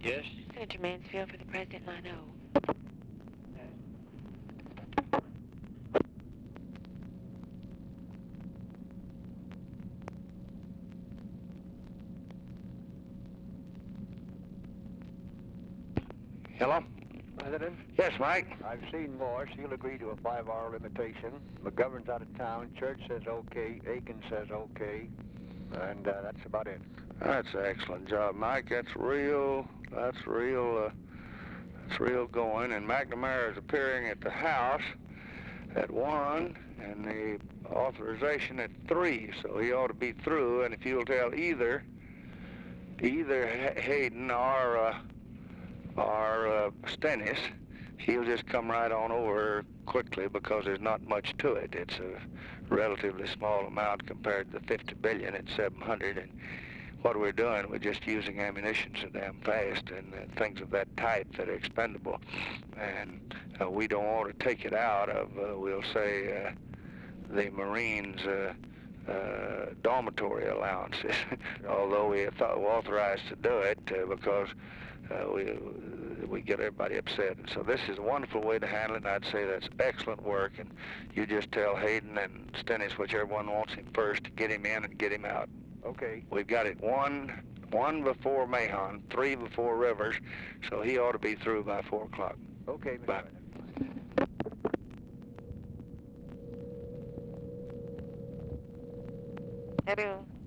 Yes? Senator Mansfield for the President, line O. Hello? President, Yes, Mike. I've seen Morse. He'll agree to a 5-hour limitation. McGovern's out of town. Church says okay. Aiken says okay. And that's about it. That's an excellent job, Mike. That's real going. And McNamara is appearing at the House at 1 and the authorization at 3, so he ought to be through. And if you'll tell either Hayden or Stennis, he'll just come right on over quickly because there's not much to it. It's a relatively small amount compared to the 50 billion at 700. And what we're doing, we're just using ammunition so damn fast and things of that type that are expendable. And we don't want to take it out of, we'll say, the Marines' dormitory allowances, although we thought we were authorized to do it because we get everybody upset. And so this is a wonderful way to handle it, and I'd say that's excellent work. And you just tell Hayden and Stennis, whichever one wants him first, to get him in and get him out. Okay. We've got it one before Mahon, 3 before Rivers, so he ought to be through by 4 o'clock. Okay, Mr. Bye. President. Hello.